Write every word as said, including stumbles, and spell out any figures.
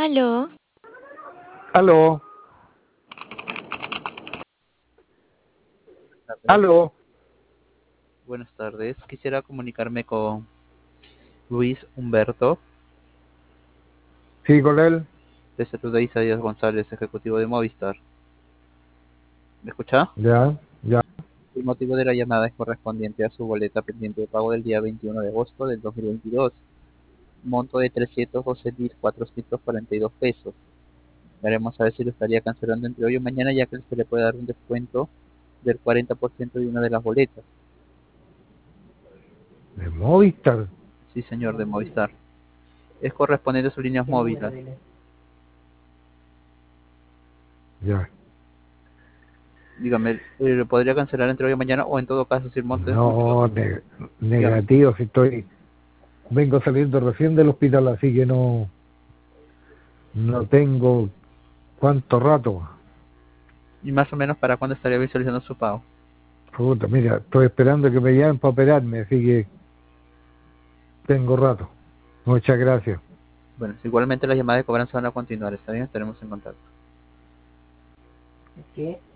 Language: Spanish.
Aló. Aló, Tardes. aló. Buenas tardes. Quisiera comunicarme con Luis Humberto. Sí, con él. Te saluda Isaías González, ejecutivo de Movistar. ¿Me escucha? Ya, ya. El motivo de la llamada es correspondiente a su boleta pendiente de pago del día veintiuno de agosto del dos mil veintidós. Monto de trescientos doce mil cuatrocientos cuarenta y dos pesos. Veremos a ver si lo estaría cancelando entre hoy o mañana, ya que se le puede dar un descuento del cuarenta por ciento de una de las boletas. De Movistar. Sí, señor, de Movistar. Es correspondiente a sus líneas móviles. Ya. Dígame, eh, ¿lo podría cancelar entre hoy o mañana? O en todo caso, si el monto es mucho, No, ne- dígame. negativo, si estoy, vengo saliendo recién del hospital, así que no, no tengo cuánto rato. Y más o menos, ¿para cuándo estaría visualizando su pago? Puta, mira, estoy esperando que me llamen para operarme, así que tengo rato. Muchas gracias. Bueno, igualmente las llamadas de cobranza van a continuar, ¿está bien? Estaremos en contacto. ¿Qué?